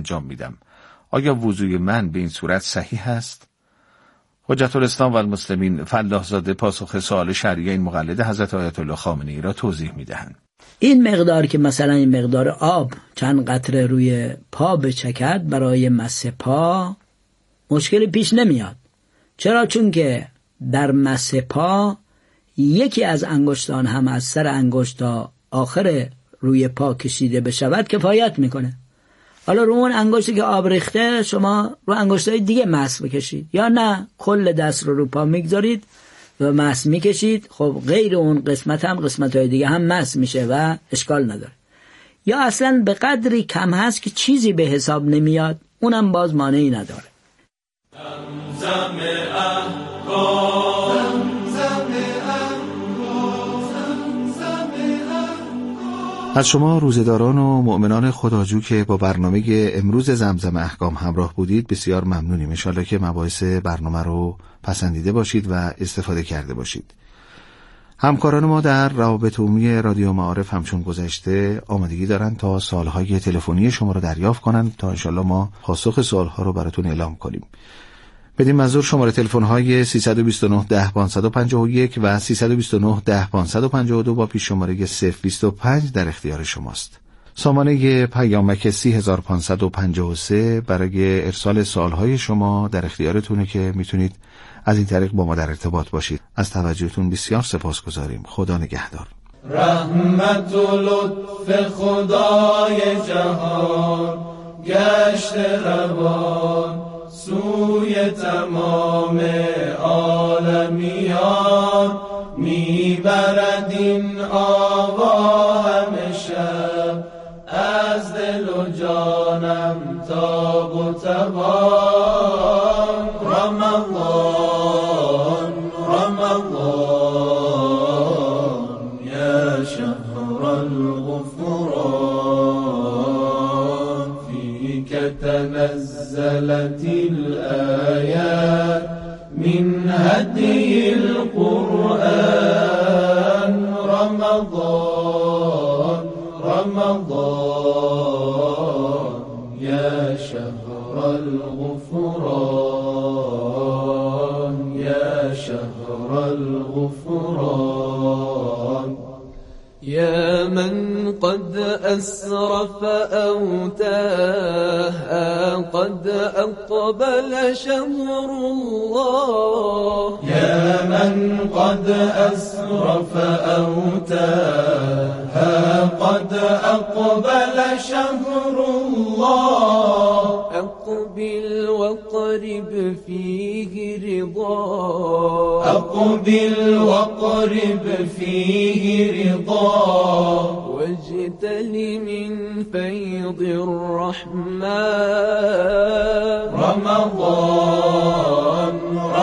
انجام میدم. آیا وضوی من به این صورت صحیح است؟ حجت الاسلام و المسلمین فلاح زاده پاسخ سوال شرعی این مقلد حضرت آیت الله خامنه‌ای را توضیح میدهند. این مقدار که مثلا این مقدار آب چند قطره روی پا بچکد برای مس پا مشکلی پیش نمیاد. چرا؟ چون که در مس پا یکی از انگشتان هم از سر انگشت تا آخر روی پا کشیده بشود کفایت میکنه. حالا رو اون انگشتی که آب ریخته شما رو انگشتای دیگه مس بکشید، یا نه کل دست رو پا میگذارید و مس میکشید. خب غیر اون قسمت هم قسمت‌های دیگه هم مس میشه و اشکال نداره. یا اصلا به قدری کم هست که چیزی به حساب نمیاد، اونم باز مانعی نداره. از شما روزه‌داران و مؤمنان خداجو که با برنامه امروز زمزم احکام همراه بودید بسیار ممنونیم. ان شاءالله که مباحث برنامه رو پسندیده باشید و استفاده کرده باشید. همکاران ما در روابط عمومی رادیو معارف همچون گذشته آمادگی دارن تا سوالهای تلفنی شما رو دریافت کنن تا ان شاءالله ما پاسخ سوالها رو براتون اعلام کنیم. بدین منظور شماره تلفن‌های 329 10 551 و 329 10 552 با پیش شماره 025 در اختیار شماست. سامانه پیامک 30553 برای ارسال سوالهای شما در اختیارتونه که میتونید از این طریق با ما در ارتباط باشید. از توجهتون بسیار سپاسگزاریم. خدا نگهدار. رحمت و لطف خدای جهان گشت روان سوی تمام عالمیان میبرد این آوا همیشه از دل و جانم تاب و توان. رمضان رمضان یا شهر الغفران فیک تنزلت الآیات من هدی القرآن. رمضان رمضان یا شهر الغفران یا شهر الغفران. يا من قد أسرف أو تاه قد أقبل شهر الله. يا من قد أسرف أو تاه قد أقبل شهر الله. أقبل وقرب فيه رضا أقبل وقرب فيه رضا واجتل من فيض الرحمن. رمضان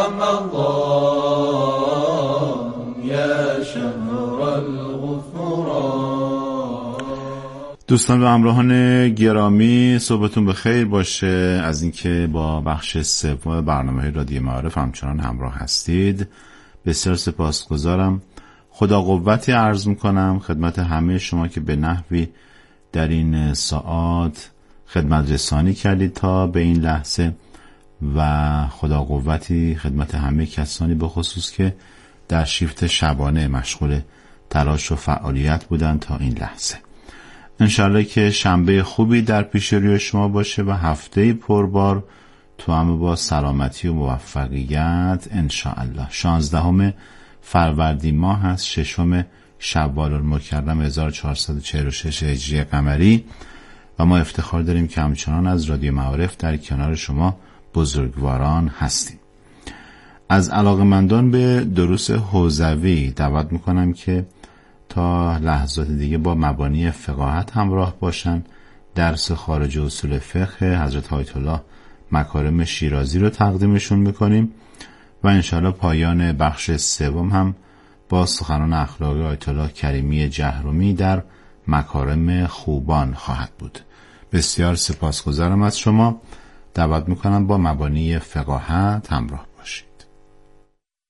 رمضان يا شهر الغفران. دوستان و همراهان گرامی صبحتون بخیر باشه. از اینکه با بخش سوم برنامه رادیو معارف همچنان همراه هستید بسیار سپاسگزارم. خدا قوتی عرض میکنم خدمت همه شما که به نحوی در این ساعات خدمت رسانی کردید تا به این لحظه و خدا قوتی خدمت همه کسانی به خصوص که در شیفت شبانه مشغول تلاش و فعالیت بودن تا این لحظه. انشالله که شنبه خوبی در پیش روی شما باشه و هفته پربار تو همه با سلامتی و موفقیت انشاءالله. 16 فروردین ماه هست، 6 شوال المکرم 1446 هجری قمری و ما افتخار داریم که همچنان از رادیو معارف در کنار شما بزرگواران هستیم. از علاقه‌مندان به دروس حوزوی دعوت میکنم که تا لحظات دیگه با مبانی فقاهت همراه باشن. درس خارج اصول فقه حضرت آیت الله مکارم شیرازی رو تقدیمشون میکنیم و انشاءالله پایان بخش سوم هم با سخنان اخلاقی آیت الله کریمی جهرمی در مکارم خوبان خواهد بود. بسیار سپاسگزارم از شما. دعوت میکنم با مبانی فقاهت همراه باشید.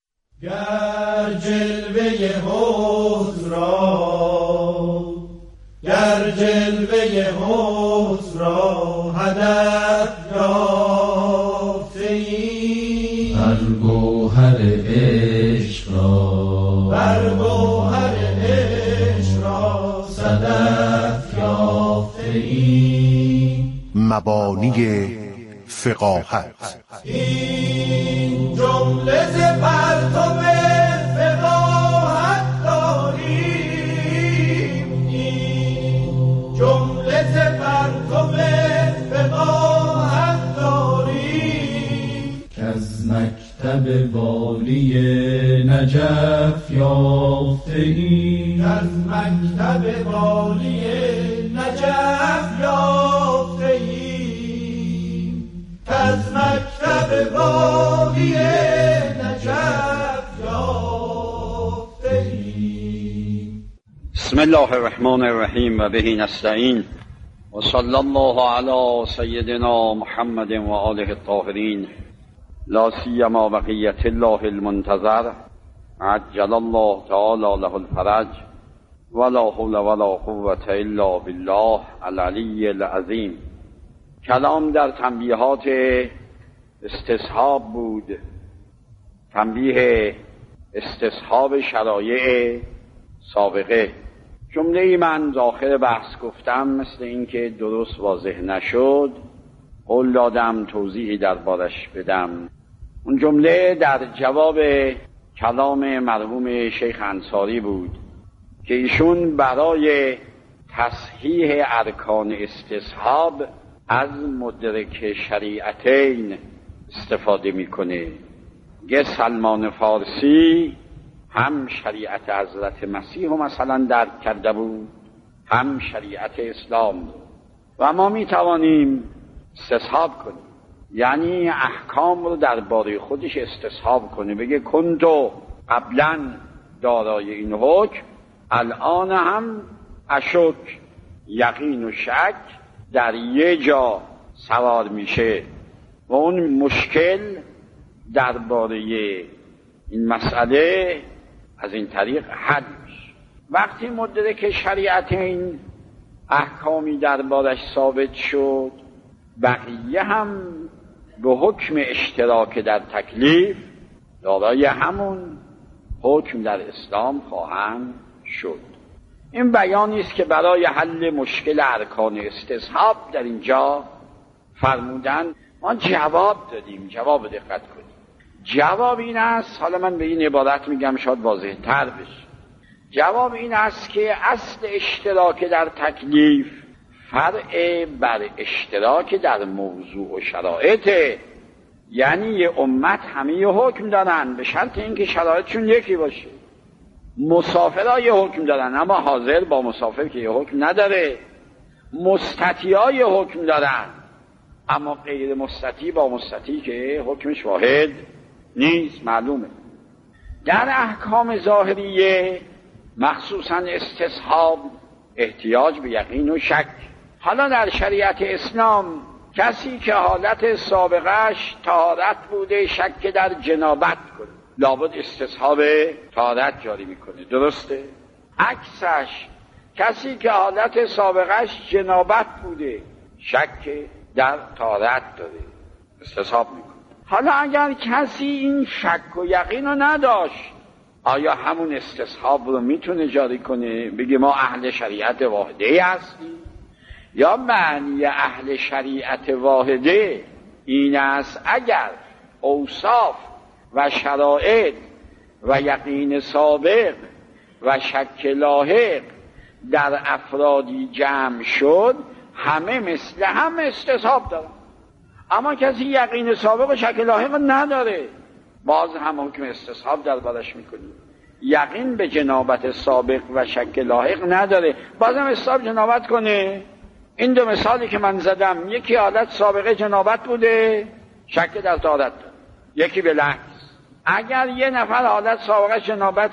گر جلوه حوض را گر جلوه حسن را هدف یافته‌ای، بر گوهر عشق را صدف یافته‌ای. مبانی فقاهت. این جمله ز پرتو فقاهت داریم، این جمله ز پرتو فقاهت داریم، کز مکتب والی نجف یافته‌ای، از مکتب والی نجف یافته‌ای، از مکتب والی نجف یافته‌ای. بسم الله الرحمن الرحیم و به نستعین و صلی الله علی سیدنا محمد و آله الطاهرین، لا سیما بقیت الله المنتظر عجل الله تعالی له الفرج ولا حول ولا قوة الا بالله العلی العظیم. کلام در تنبیهات استصحاب بود، تنبیه استصحاب شرایع سابقه. جمله ای من داخل بحث گفتم، مثل اینکه درست واضح نشد قول دادم توضیحی دربارش بدم. اون جمله در جواب کلام مرحوم شیخ انصاری بود که ایشون برای تصحیح ارکان استصحاب از مدرک شریعتین استفاده میکنه. یه سلمان فارسی هم شریعت حضرت مسیح مثلا درک کرده بود، هم شریعت اسلام، و ما میتوانیم استصحاب کنیم، یعنی احکام رو درباره خودش استصحاب کنه، بگه کنتو قبلا دارای این حکم، الان هم اشک، یقین و شک در یه جا سوار میشه و اون مشکل درباره این مسئله از این طریق حل میشه. وقتی مدرک شریعت این احکامی دربارش ثابت شد، بقیه هم به حکم اشتراک در تکلیف دارای همون حکم در اسلام خواهند شد. این بیانی است که برای حل مشکل ارکان استصحاب در اینجا فرمودن. ما جواب دادیم، جواب دقت کنید. جواب این است، حالا من به این عبارت میگم شاید واضح تر بشه. جواب این است که اصل اشتراک در تکلیف فرع بر اشتراک در موضوع و شرایط، یعنی یه امت همه یه حکم دارن به شرط اینکه شرایطشون یکی باشه. مسافرها یه حکم دارن اما حاضر با مسافر که یه حکم نداره. مستطیعا یه حکم دارن اما غیر مستطیع با مستطیع که حکمش واحد نیست. معلومه در احکام ظاهریه مخصوصا استصحاب احتیاج به یقین و شک. حالا در شریعت اسلام کسی که حالت سابقش طهارت بوده شک در جنابت کنه، لابد استصحاب طهارت جاری میکنه، درسته؟ عکسش کسی که حالت سابقش جنابت بوده شک در طهارت داره، استصحاب میکنه. حالا اگر کسی این شک و یقین رو نداشت، آیا همون استصحاب رو میتونه جاری کنه؟ بگه ما اهل شریعت واحده هستیم؟ یا معنی اهل شریعت واحده این است اگر اوصاف و شرایط و یقین سابق و شک لاحق در افرادی جمع شد همه مثل هم استصحاب دارن، اما کسی یقین سابق و شک لاحق نداره باز هم حکم استصحاب دربارش میکنیم. یقین به جنابت سابق و شک لاحق نداره باز هم استصحاب جنابت کنه. این دو مثالی که من زدم، یکی حالت سابقه جنابت بوده شک در طهارت داره، یکی بالعکس. اگر یه نفر حالت سابقه جنابت،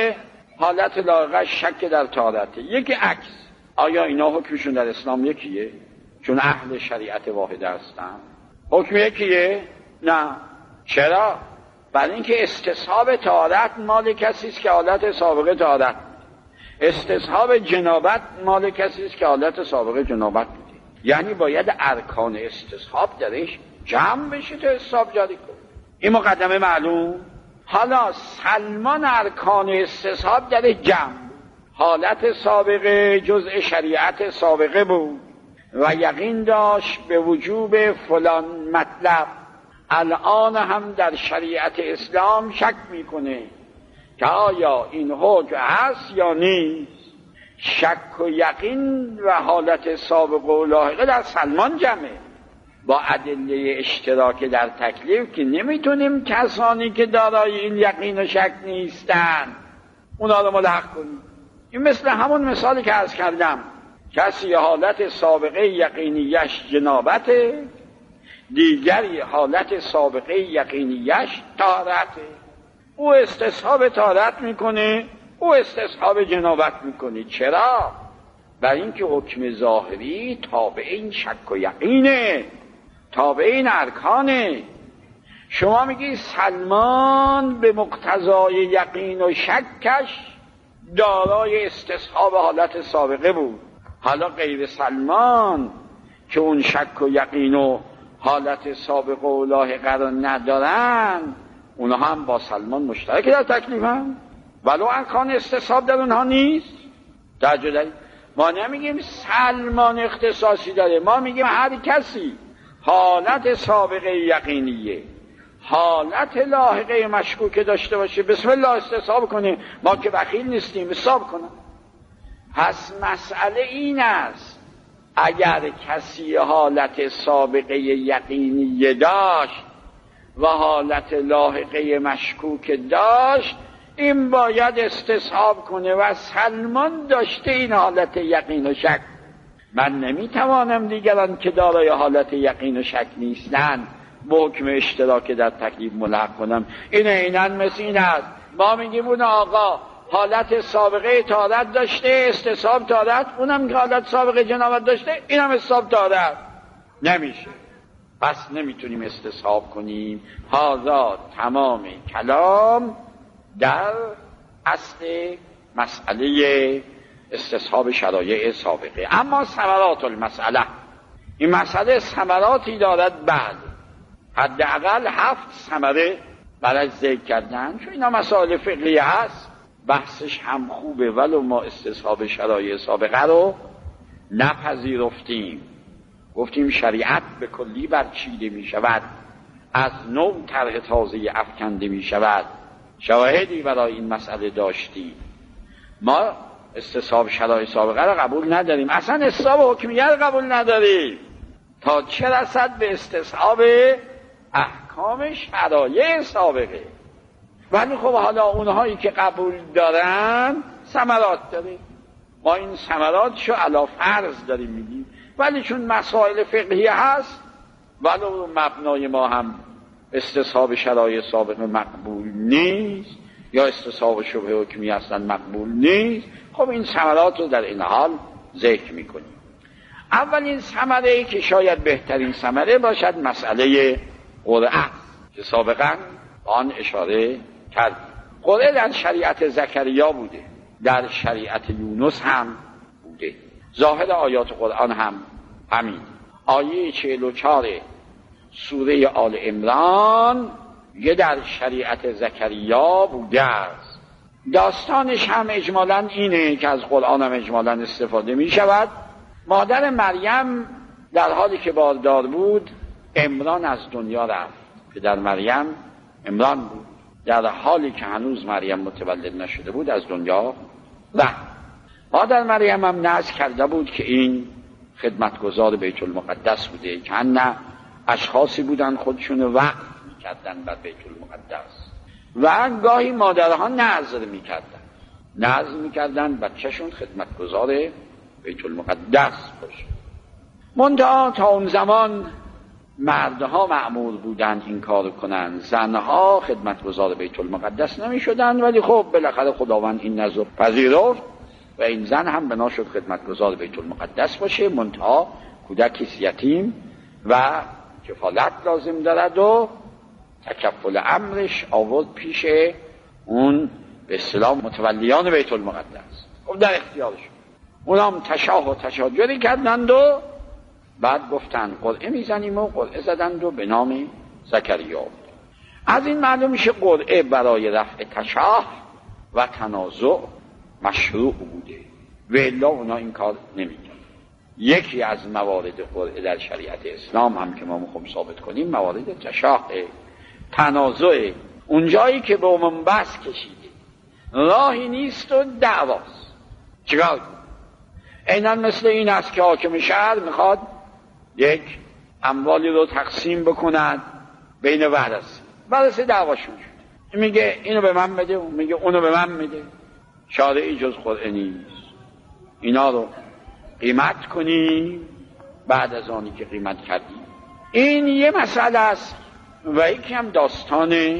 حالت لاحقه شک در طهارت، یکی عکس، آیا اینا حکمشون در اسلام یکیه؟ چون اهل شریعت واحده هستن حکم یکیه؟ نه. چرا؟ برای اینکه استصحاب طهارت مال کسی است که حالت سابقه طهارت، استصحاب جنابت مال کسی است که حالت سابقه جنابت بوده، یعنی باید ارکان استصحاب درش جمع بشه تا استصحاب جاری کنه. این مقدمه معلوم. حالا سلمان ارکان استصحاب درش جمع، حالت سابقه جزء شریعت سابقه بود و یقین داشت به وجوب فلان مطلب. الان هم در شریعت اسلام شک میکنه که آیا این حکم هست یا نیست. شک و یقین و حالت سابقه و لاحقه در سلمان جمعه، با ادله اشتراک در تکلیف که نمیتونیم کسانی که دارای این یقین و شک نیستن اونا رو ملحق کنیم. این مثل همون مثالی که عرض کردم، کسی حالت سابقه یقینیش جنابته، دیگری حالت سابقه یقینیش طهارته. او استصحاب طهارت میکنه، او استصحاب جنابت میکنه. چرا؟ برای اینکه حکم ظاهری تابع این شک و یقینه، تابع این ارکانه. شما میگی سلمان به مقتضای یقین و شکش دارای استصحاب حالت سابقه بود. حالا غیر سلمان که اون شک و یقین و حالت سابقه و لاحقه رو ندارن، اونها هم با سلمان مشترک در تکلیف هم، ولو ارکان استصحاب در اونها نیست. توجه دارید؟ ما نمیگیم سلمان اختصاصی داره، ما میگیم هر کسی حالت سابقه یقینیه، حالت لاحقه مشکوک داشته باشه، بسم الله استصحاب کنه. ما که بخیل نیستیم، حساب کنم. پس مسئله این است، اگر کسی حالت سابقه یقینی داشت و حالت لاحقه مشکوک داشت، این باید استصحاب کنه و سلمان داشته این حالت یقین و شک. من نمیتوانم دیگران که دارای حالت یقین و شک نیستن به حکم اشتراک در تکلیف ملحق کنم. این عیناً مثل این است، ما میگیم اون آقا حالت سابقه طهارت داشته، استصحاب طهارت، اونم که حالت سابقه جنابت داشته، اینم استصحاب طهارت. نمیشه، پس نمیتونیم استصحاب کنیم. هذا تمام کلام در اصل مسئله استصحاب شرایع سابقه. اما ثمرات المسئله، این مسئله ثمراتی دارد. بعد حداقل 7 ثمره برای ذکر کردن، چون اینا مسائل فقهی هست، بحثش هم خوبه، ولو ما استصحاب شرایع سابقه رو نپذیرفتیم. گفتیم شریعت به کلی برچیده می شود، از نوع طرح تازه افکنده می شود. شواهدی برای این مسئله داشتیم. ما استصحاب شرایع سابقه رو قبول نداریم، اصلا استصحاب حکمیه رو قبول نداریم، تا چه رسد به استصحاب احکام شرایع سابقه. ولی خب حالا اونهایی که قبول دارن ثمرات داریم، ما این ثمراتشو علی فرض داریم میگیم، ولی چون مسائل فقهی هست، ولو مبنای ما هم استصحاب شرایع سابقه مقبول نیست یا استصحاب شبه حکمی هستن مقبول نیست، خب این ثمرات رو در این حال ذکر میکنیم. اولین ثمره که شاید بهترین ثمره باشد مسئله قرعه که سابقا آن اشاره کرد. قرعه در شریعت زکریا بوده، در شریعت یونس هم بوده، ظاهر آیات قرآن هم همین. آیه 44 سوره آل عمران یه در شریعت زکریا بوده است. داستانش هم اجمالاً اینه که از قرآن هم اجمالاً استفاده می شود. مادر مریم در حالی که باردار بود، عمران از دنیا رفت. پدر مریم عمران بود، در حالی که هنوز مریم متولد نشده بود از دنیا رفت. مادر مریم هم نذر کرده بود که این خدمتگزار بیت المقدس بوده، که نه اشخاصی بودن خودشون وقف میکردن بر بیت المقدس و گاهی مادرها نذر میکردن بچهشون خدمتگزار بیت المقدس باشه. منتها تا اون زمان مردها مأمور بودن این کار کنن، زنها خدمتگزار بیت المقدس نمی شدن. ولی خب بالاخره خداوند این نذر پذیرفت و این زن هم بنا شد خدمتگزار بیت المقدس باشه. منتها کودکی یتیم و کفالت لازم دارد و تکفل امرش آورد پیش اون به اصطلاح متولیان بیت المقدس. خب در اختیارشون. اونام تشاه و تشاجری کردند و بعد گفتن قرعه میزنیم و قرعه زدند و به نام زکریا. از این معلوم میشه قرعه برای رفع تشاه و تنازع مشروع بوده و الا اونا این کار نمیکرد. یکی از موارد قرعه در شریعت اسلام هم که ما میخوام ثابت کنیم موارد تشاه، تنازع، اونجایی که به منبعث کشیده راهی نیست و دعواست. چیکار کنیم؟ عیناً مثل این است که حاکم شهر میخواد یک اموالی رو تقسیم بکند بین ورثه دعواشون شد. این میگه اینو به من بده، اون میگه اونو به من میده. شارعی جز قرعه نیست. اینا رو قیمت کنیم بعد از آنی که قیمت کردیم. این یه مسئله است. و یکی هم داستان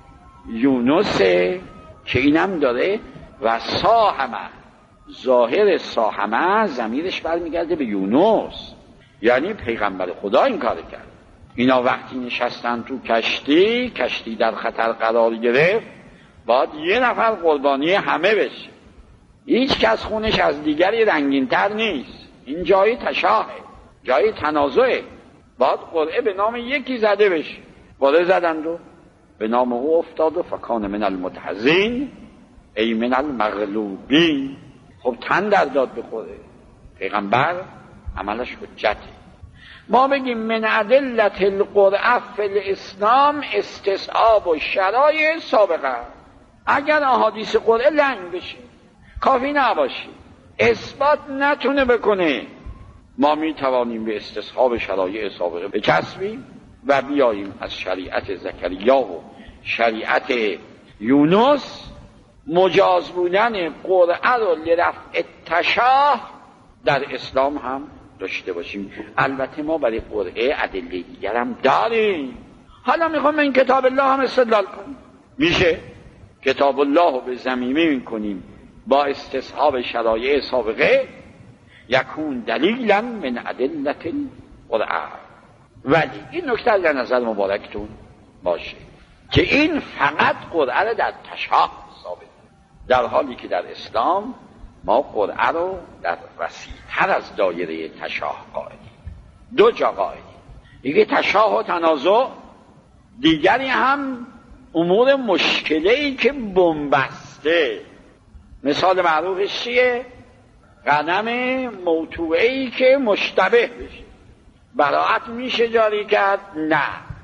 یونسه که اینم داره و ساهمه، ظاهر ساهمه ضمیرش برمیگرده به یونس، یعنی پیغمبر خدا این کار کرد. اینا وقتی نشستن تو کشتی در خطر قرار گرفت، باید یه نفر قربانی همه بشه. هیچ کس خونش از دیگری رنگین تر نیست. این جای تشاهه، جای تنازعه. باید قرعه به نام یکی زده بشه. قرعه زدند و به نام او افتاد و فکان من المدحضین ای من المغلوبین. خب تن در داد بخوره. پیغمبر عملش حجته. ما بگیم من ادلت القرعه فی الاسلام استصحاب و شرایع سابقه. اگر احادیث قرعه لنگ بشه، کافی نباشه، اثبات نتونه بکنه، ما می توانیم به استصحاب شرایع سابقه بچسبیم و بیاییم از شریعت زکریا و شریعت یونس مجاز بودن قرعه رو لرفع تشاه در اسلام هم داشته باشیم. البته ما برای قرعه ادله دیگر هم داریم. حالا میخوام این کتاب الله هم استدلال کنیم. میشه کتاب الله رو به ضمیمه میکنیم با استصحاب شرایع سابقه، یکون دلیلا من ادلت القرعه. ولی این نکته در نظر مبارکتون باشه که این فقط قرعه رو در تشاه ثابت، در حالی که در اسلام ما قرعه رو در وسیع‌تر از دایره تشاه قائلیم. دو جا قائلیم. یکی تشاه و تنازع، دیگری هم امور مشکله‌ای که بنبسته. مثال معروفش چیه؟ غنم موتوعه‌ای که مشتبه بشه. براءت میشه جاری کرد؟ نه.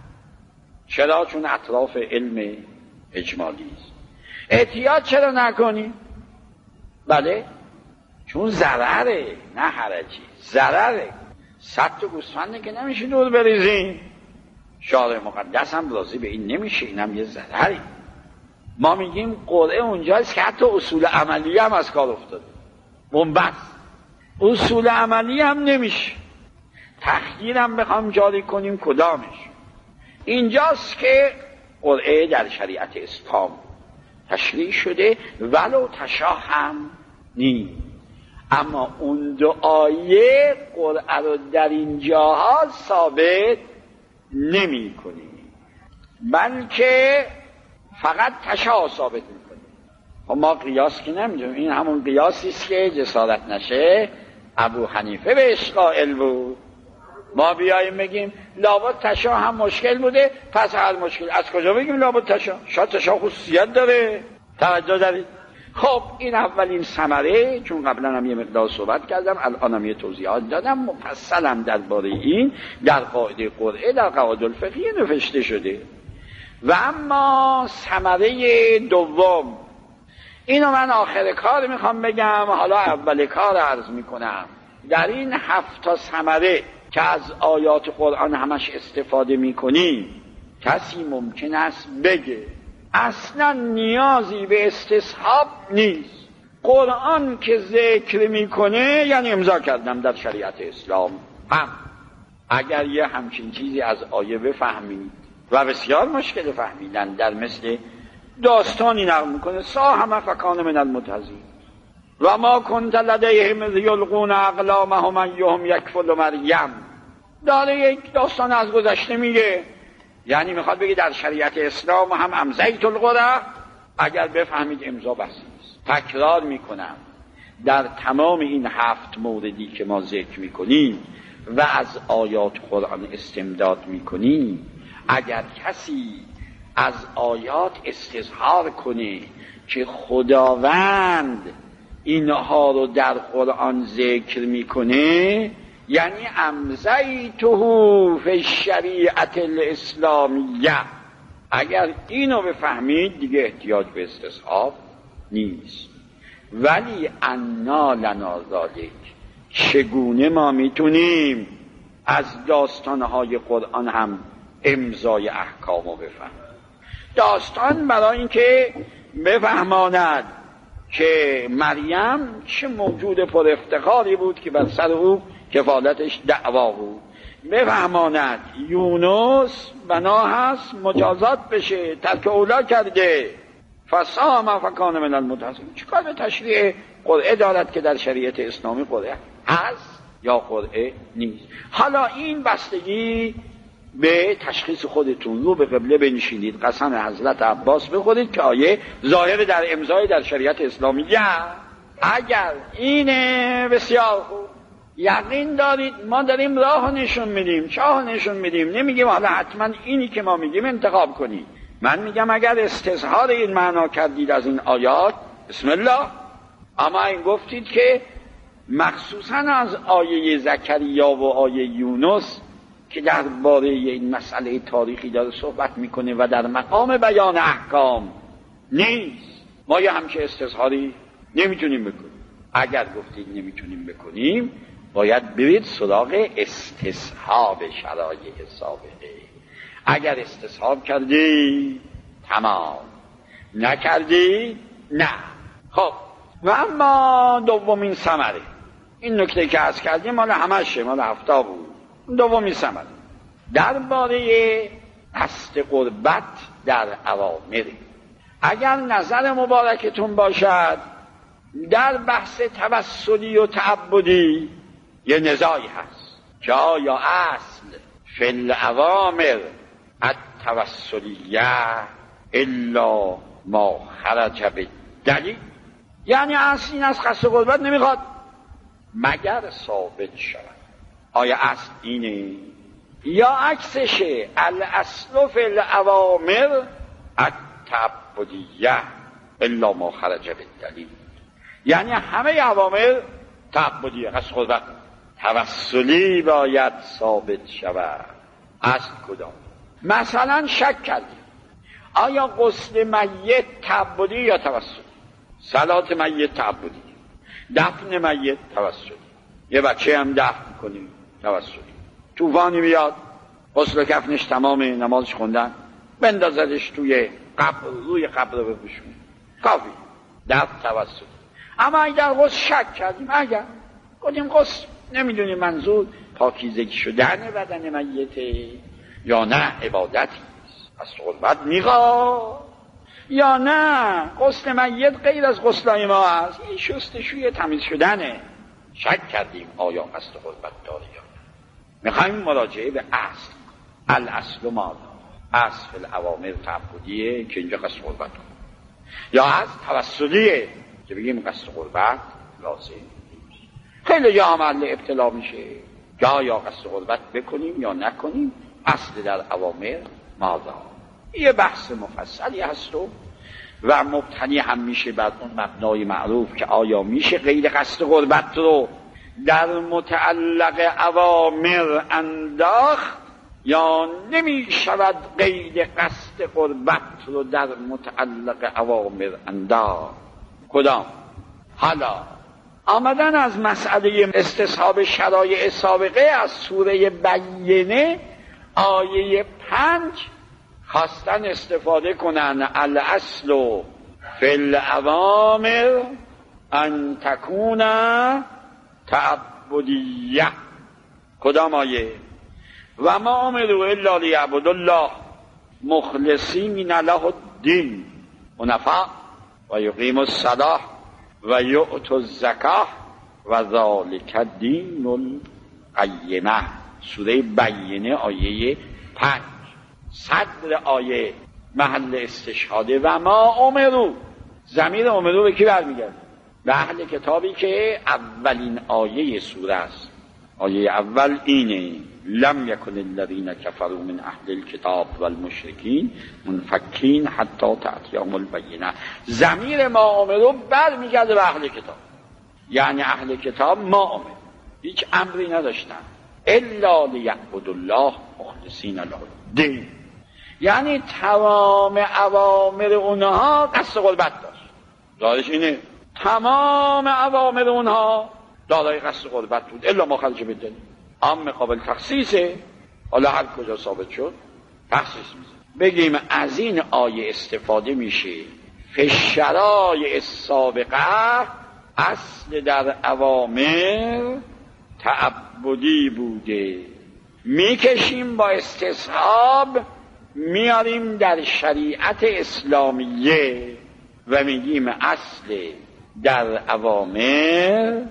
چرا؟ چون اطراف علم اجمالی است. احتیاط چرا نکنی؟ بله، چون ضرره، نه حرجی، ضرره. 100 تا گوسفنده که نمیشه دور بریزیم. شارع مقدس هم راضی به این نمیشه، اینم یه ضرری. ما میگیم قرعه اونجاست که حتی اصول عملی هم از کار افتاده. بنبست اصول عملی هم نمیشه. تخییر هم بخوام جاری کنیم کدامش؟ اینجاست که قرعه در شریعت اسلام تشریع شده ولو تشاه هم نیست. اما اون دو آیه قرعه رو در این جاها ثابت نمی کنیم، بلکه فقط تشاه ثابت می کنیم. خب ما قیاس که نمیدونیم. این همون قیاسی است که جسارت نشه ابو حنیفه بهش قائل بود. ما بیاییم بگیم لابد تشاه هم مشکل بوده، پس هر مشکل از کجا بگیم لابد تشاه؟ شاید تشاه خصوصیت داره. توجه دارید؟ خب این اولین ثمره، چون قبلا هم یه مقدار صحبت کردم، الانم یه توضیحات دادم مفصلم درباره این در قاعده قرعه در قواعد الفقهیه نوشته شده. و اما ثمره دوم، اینو من آخر کار میخوام بگم، حالا اول کار عرض میکنم. در این 7 تا ثمره که از آیات قرآن همش استفاده میکنیم، کسی ممکن است بگه اصلا نیازی به استصحاب نیست، قرآن که ذکر میکنه یعنی امضا کردم در شریعت اسلام. هم اگر یه همچین چیزی از آیه بفهمید و بسیار مشکل فهمیدن، در مثل داستانی نقل میکنه ساهم فکان من المدحضین و ما کنت لدیهم اذ یلقون اقلامهم ایهم یکفل مریم. داره یک داستان از گذشته میگه، یعنی میخواد بگه در شریعت اسلام هم امضیت القرعه، اگر بفهمید امضا بس نیست. تکرار میکنم، در تمام این 7 موردی که ما ذکر میکنیم و از آیات قرآن استمداد میکنیم، اگر کسی از آیات استظهار کنه که خداوند اینها رو در قرآن ذکر میکنه، یعنی امضیته فی الشریعت الاسلامیه، اگر اینو بفهمید دیگه احتیاج به استصحاب نیست. ولی انا لنا ذالک، چگونه ما میتونیم از داستانهای قرآن هم امضای احکامو بفهمیم؟ داستان برای اینکه بفهماند که مریم چه موجود پر افتخاری بود که بر سر او کفالتش دعوا بود، بفهماند یونس بنا هست مجازات بشه، ترک اولا کرده، فصام فکان من المتحسن. چیکار به تشریع قرعه دارد که در شریعت اسلامی قرعه هست یا قرعه نیست؟ حالا این بستگی به تشخیص خودتون، رو به قبله بنشینید، قسم حضرت عباس بخورید که آیه ظاهر در امضای در شریعت اسلامیه. اگر اینه بسیار خوب، یقین دارید ما داریم راه نشون میدیم، چاه نشون میدیم، نمیگیم حالا حتما اینی که ما میگیم انتخاب کنید. من میگم اگر استظهار این معنا کردید از این آیات، بسم الله. اما این گفتید که مخصوصا از آیه زکریا و آیه یونس که درباره این مسئله تاریخی داره صحبت میکنه و در مقام بیان احکام نیست، ما یه همچه استظهاری نمیتونیم بکنیم. اگر گفتید نمیتونیم بکنیم، باید برید سراغ استصحاب شرایع سابقه. اگر استصحاب کردی تمام، نکردی نه. خب و اما دومین ثمره، این نکته که عرض کردیم مال همشه، مال 7 بود. دومین ثمره درباره قصد قربت در اوامر. اگر نظر مبارکتون باشد در بحث توسلی و تعبدی یه نزاعی هست که آیا اصل فی الاوامر التوسلیه الا ما خرج بالدلیل، یعنی اصل این از قصد قربت نمیخواد مگر ثابت شود. آیا اصل اینه یا عکسشه؟ الاصل فی الاوامر التعبدیه الا ما خرج بالدلیل، یعنی همه اوامر تعبدیه، قصد قربت، توسلی باید ثابت شود. اصل کدام؟ مثلا شک کردیم آیا غسل میت تعبدی یا توسلی؟ صلات میت تعبدی، دفن میت توسلی، یه بچه هم دفن کنیم توسلی، طوفانی بیاد غسل کفنش تمام، نمازش خوندن، بندازدش توی قبر، روی قبر رو بپوشون، کافی، دفن توسلی. اما اگر غسل شک کردیم، اگر گفتیم غسل نمیدونیم منظور پاکیزگی شدن بدن میته یا نه عبادتی از قربت میخواد یا نه غسل میت غیر از غسلای ما هست، این شستشوی تمیز شدنه، شک کردیم آیا قصد قربت داره یا نه. میخوایم مراجعه به اصل. الاصل ما اصل الاوامر تعبدیه که اینجا قصد قربت کنه، یا از توسلیه که بگیم قصد قربت لازم نیست. خیلی جا عمل ابتلا میشه یا قصد قربت بکنیم یا نکنیم، اصل در اوامر ماذا. یه بحث مفصلی هست و مبتنی هم میشه بر اون مبنای معروف که آیا میشه غیر قصد قربت رو در متعلق اوامر انداخت یا نمیشود غیر قصد قربت رو در متعلق اوامر انداخت. کدام؟ حالا آمدن از مسئله استصحاب شرایع سابقه از سوره بینه آیه 5 خواستن استفاده کنن الاصل فی الاوامر ان تکون تعبدیه. کدام آیه؟ و ما امروا الا لیعبدوا الله مخلصین له الدین حنفاء و یقیموا الصلاة و یؤتوا الزکاة و ذلک الدین القیمه. سوره بینه آیه 5. صدر آیه محل استشهاده و ما امرو. ضمیر امرو به کی برمیگرده؟ به اهل کتابی که اولین آیه سوره است. آیه اول اینه: لم یکن الذین کفروا من اهل الکتاب والمشرکین منفکین حتی تأتیهم البینه. ضمیر ما امرو برمیگرده به اهل کتاب، یعنی اهل کتاب ما امر هیچ امری نداشتن الا لیعبدوا الله مخلصین له الدین، یعنی تمام اوامر اونها قصد قربت داشت. دارش اینه تمام اوامر اونها دارای قصد قربت بود الا ما خرج بدن. عام قابل تخصیصه، حالا هر کجا ثابت شد تخصیص میشه. بگیم از این آیه استفاده میشه فی الشرایع السابقه اصل در اوامر تعبدی بوده، میکشیم با استصحاب میاریم در شریعت اسلامیه و میگیم اصل در اوامر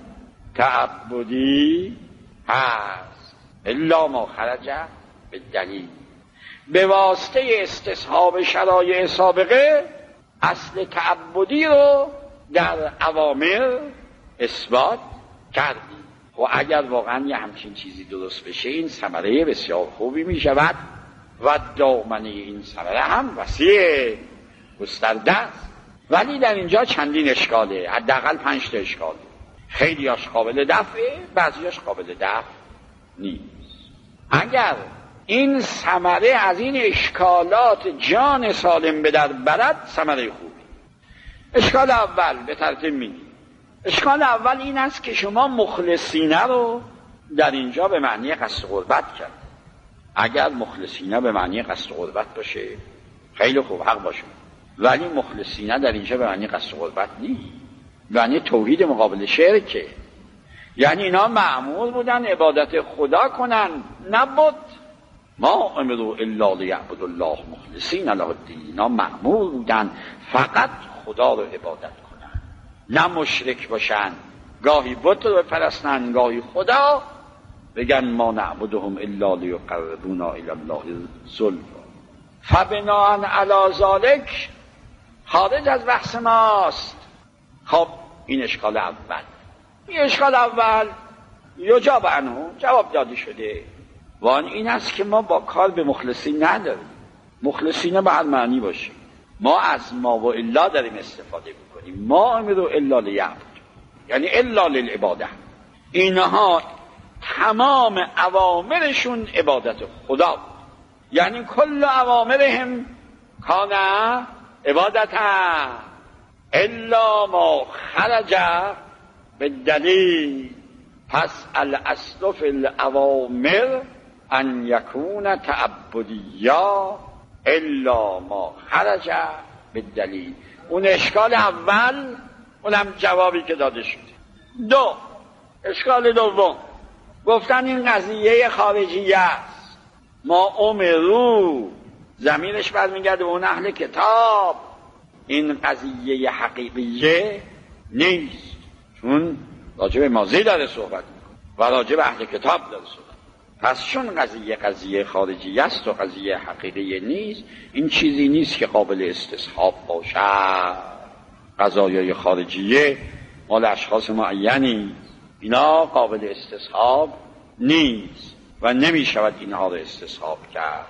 تعبدی هست الا ما خرج به دلیل. به واسطه استصحاب شرایع سابقه اصل تعبدی رو در اوامر اثبات کردیم. و اگر واقعا یه همچین چیزی درست بشه این ثمره بسیار خوبی می شود و دامنه این ثمره هم وسیع گسترده است. ولی در اینجا چندین اشکاله، حداقل 5 تا اشکاله. خیلیاش قابل دفعه، بعضیاش قابل دفع نیست. اگر این ثمره از این اشکالات جان سالم به در برد ثمره خوبی. اشکال اول به ترتیب میگیم. اشکال اول این است که شما مخلصینه رو در اینجا به معنی قصد قربت کرد. اگر مخلصینه به معنی قصد قربت باشه خیلی خوب، حق باشه، ولی مخلصینه در اینجا به معنی قصد قربت نیست، یعنی توحید مقابل شرکه. یعنی اینا مأمور بودن عبادت خدا کنن، نبود ما امروا الا لیعبدوا الله مخلصین له الدین. اینا مأمور بودن فقط خدا رو عبادت کنن، نه مشرک باشن، گاهی بت رو بپرستن گاهی خدا، بگن ما نعبدهم الا لیقربونا الی الله زلفا. فبناء علی ذلک خارج از بحث ماست. خب این اشکال اول. این اشکال اول یجاب عنه جواب داده شده و آن این است که ما با کار به مخلصین نداریم. مخلصین به هر معنی باشه، ما از ما و الا داریم استفاده میکنیم. ما امروا الا لیعبد، یعنی الا للعباده. اینها تمام اوامرشون عبادت خدا بود، یعنی کل اوامرهم کان عبادتا الا ما خرج بالدلیل. پس الاصل فی الاوامر ان یکون تعبدیا الا ما خرج بالدلیل. اون اشکال اول، اونم جوابی که داده شده. دو، اشکال دوم، گفتن این قضیه خارجیه است. ما امرو ضمیرش برمیگرده به اون اهل کتاب، این قضیه حقیقیه نیست، چون راجع به ماضی داره صحبت میکنه و راجع به اهل کتاب داره صحبت. پس چون قضیه خارجی است و قضیه حقیقی نیست، این چیزی نیست که قابل استصحاب باشد. قضایای خارجیه مال اشخاص معینی، اینا قابل استصحاب نیست و نمی شود اینها رو استصحاب کرد.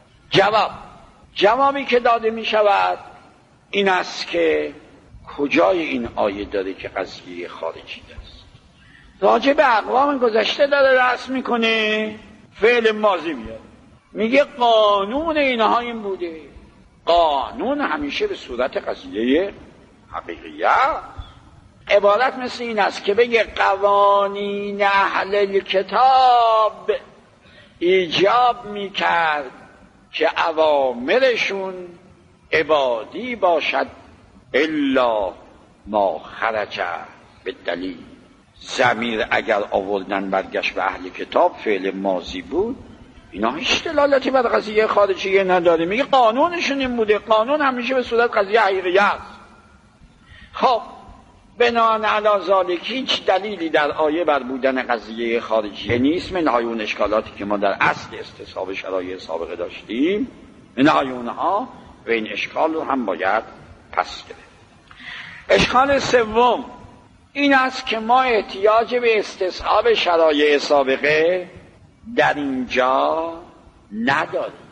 جوابی که داده می شود این است که کجای این آیه داره که قضیه خارجی است؟ راجع به اقوام گذشته داره رسم میکنه، فعل ماضی میاد، میگه قانون اینها این بوده. قانون همیشه به صورت قضیه حقیقیه. عبارت مثل این است که بگه قوانین اهل کتاب ایجاب میکرد که اوامرشون عبادی باشد الا ما خرج به دلیل. ضمیر اگر آوردن برگشت به اهل کتاب فعل ماضی بود، اینا هیچ دلالتی بر قضیه خارجیه نداره. میگه قانونشون این بوده. قانون همیشه به صورت قضیه حقیقیه است. خب بناء علی ذالک هیچ دلیلی در آیه بر بودن قضیه خارجیه نیست، منهای اون اشکالاتی که ما در اصل استصحاب شرایع سابقه داشتیم. منهای اونها و این اشکال رو هم باید پس گرفت. اشکال سوم این است که ما احتیاج به استصحاب شرایع سابقه در اینجا نداریم.